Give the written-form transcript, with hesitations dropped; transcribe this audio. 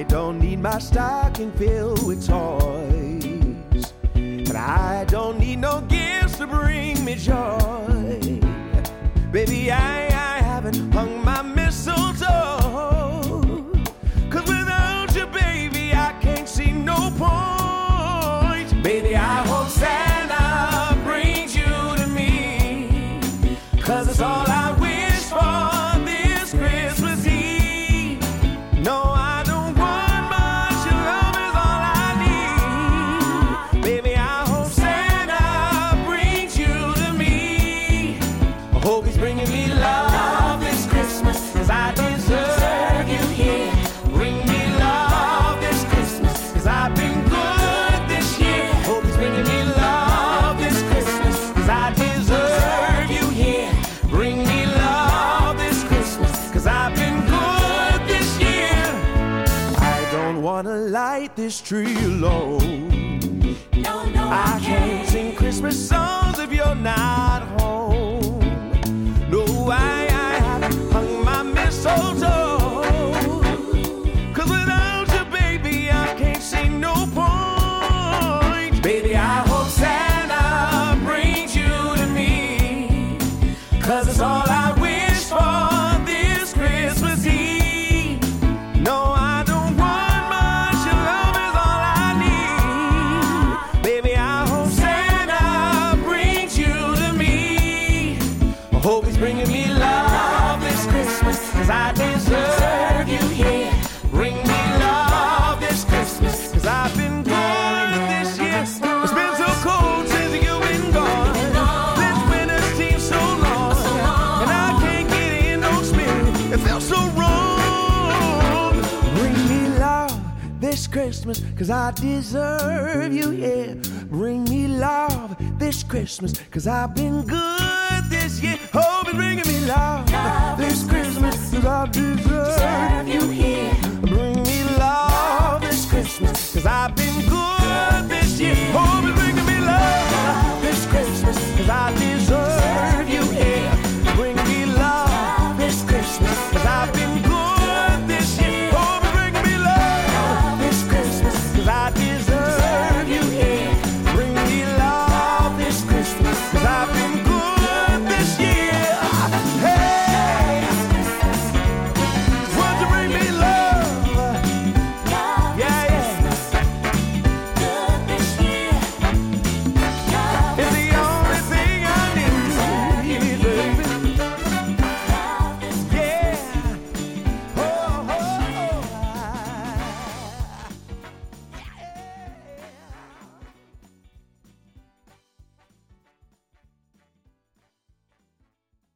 don't need my stocking filled with toys, but I don't need no gifts to bring me joy. Baby, I haven't hung my mistletoe, 'cause without you, baby, I can't see no point. Baby, I hope Santa brings you to me, 'cause it's all I wish for this Christmas Eve. No, I don't want much, your love is all I need. Baby, I hope Santa brings you to me. I hope he's bringing me love this Christmas, 'cause I deserve you here. Bring me love this Christmas, 'cause I've been good this year. Hope he's bringing me love this Christmas, 'cause I deserve you here. Bring me love this Christmas, 'cause I've been good this year. I don't wanna light this tree alone. No, I can't sing Christmas songs if you're not home. No, I haven't hung my mistletoe, 'cause without you, baby, I can't see no point. Baby, I hope Santa brings you to me, 'cause it's all I wish for this Christmas Eve. No, I don't want much, your love is all I need. Baby, I hope Santa brings you to me. I hope he's bringing me love this Christmas, 'cause I deserve you here. Bring me love this Christmas, 'cause I've been good this year. It's been so cold since you've been gone. This winter seems so long, and I can't get in no spirit. It feels so wrong. Bring me love this Christmas, 'cause I deserve you here. Bring me love this Christmas, 'cause I've been good this year. Hope you're bringing me love this Christmas, 'cause I deserve you here. Bring me love this Christmas, 'cause I've been good